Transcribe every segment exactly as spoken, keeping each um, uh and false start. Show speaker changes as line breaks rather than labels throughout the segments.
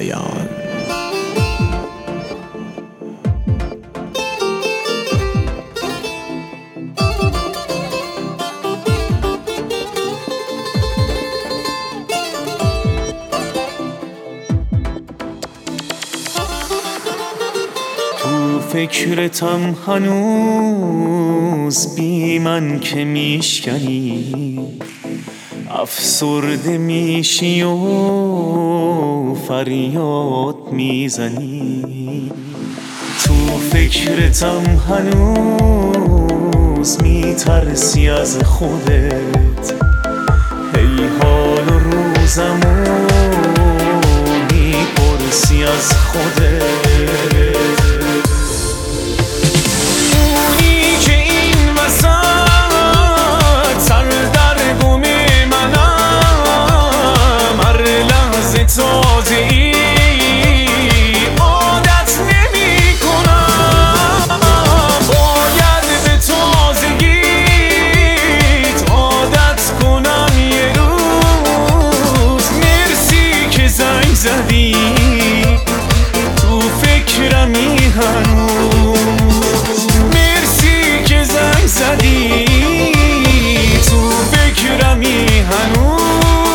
خیال. تو فکرتم هنوز بی من که میشکنی، افسرده میشی و فریاد میزنی. تو فکرتم هنوز میترسی از خودت، هی حال و روزمو میپرسی از خودت. تازه‌ای عادت نمی کنم، باید به تازگیت عادت کنم یه روز. مرسی که زنگ زدی، تو فکرمی هنوز. مرسی که زنگ زدی، تو فکرمی هنوز.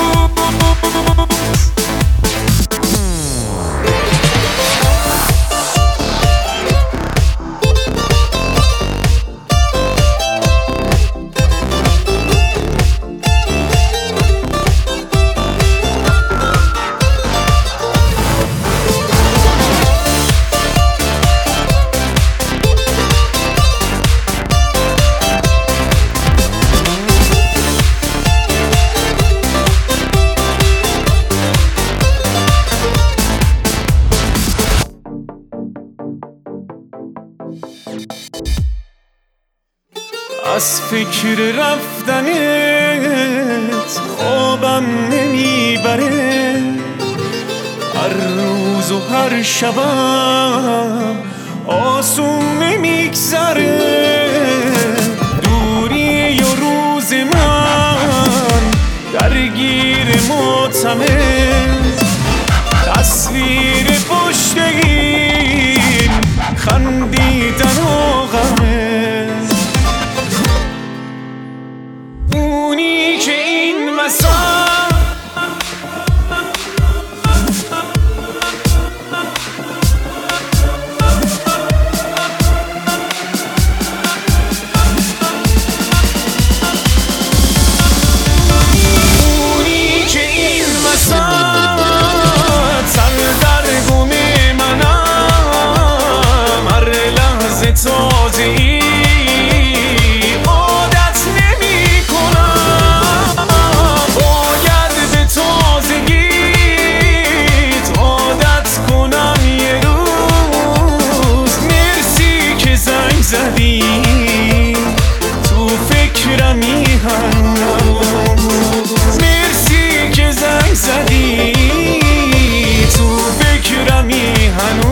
از فکر رفتنت خوابم نمیبره، هر روز و هر شبم آسون نمیگذره. دوری و روز من درگیر ماتمه، تصویر پشت این خندیدن و غمه. اونی که این مسا اونی که این مسا سر در گم منم، هر لحظه تازه‌ای زدی، تو فکرمی هنوز. مرسی که زنگ زدی، تو فکرمی هنوز.